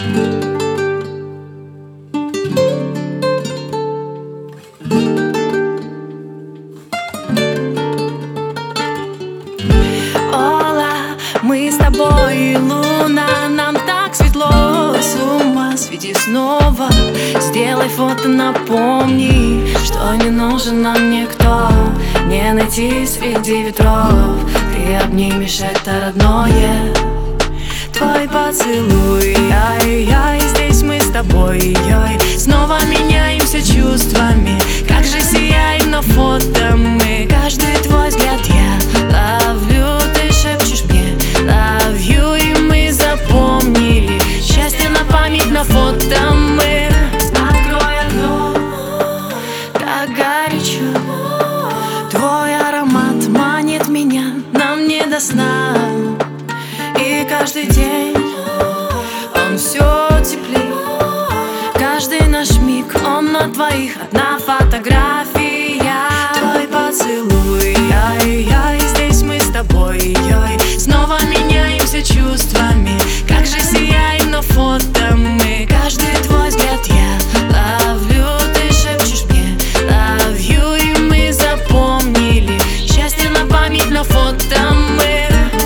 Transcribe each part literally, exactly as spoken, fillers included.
Мы с тобой, луна, нам так светло. С ума свети снова, сделай фото, напомни, что не нужен нам никто, не найти среди ветров. Ты обнимешь это родное, твой поцелуй. Ай-яй, здесь мы с тобой, ой. Снова меняемся чувствами, как же сияем на фото мы. Каждый твой взгляд я ловлю, ты шепчешь мне love you, и мы запомнили счастье на память на фото мы. Открой окно, так горячо, твой аромат манит меня, нам не до сна. И каждый день он все теплее, каждый наш миг он на двоих, одна фотография. Твой поцелуй, ай-яй, здесь мы с тобой, ой. Снова меняемся чувствами, как же сияем на фото мы. Каждый твой взгляд я ловлю, ты шепчешь мне love you, и мы запомнили счастье на память на фото мы.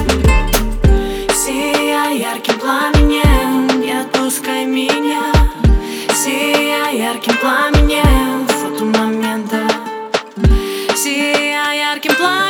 Сияй ярким пламенем, не отпускай меня. Сияй ярким пламенем, фото момента. Сияй ярким пламенем.